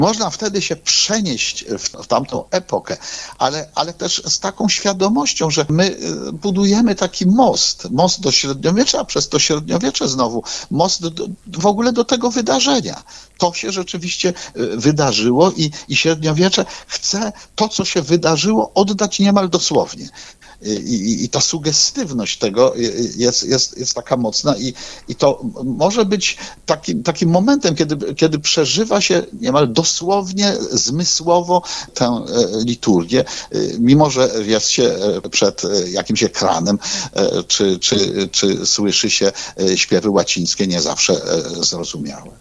Można wtedy się przenieść w tamtą epokę, ale też z taką świadomością, że my budujemy taki most do średniowiecza, a przez to średniowiecze znowu most w ogóle do tego wydarzenia. To się rzeczywiście wydarzyło i średniowiecze chce to, co się wydarzyło, oddać niemal dosłownie. I ta sugestywność tego jest taka mocna i to może być takim momentem, kiedy przeżywa się niemal dosłownie, zmysłowo tę liturgię, mimo że jest się przed jakimś ekranem, czy słyszy się śpiewy łacińskie nie zawsze zrozumiałe.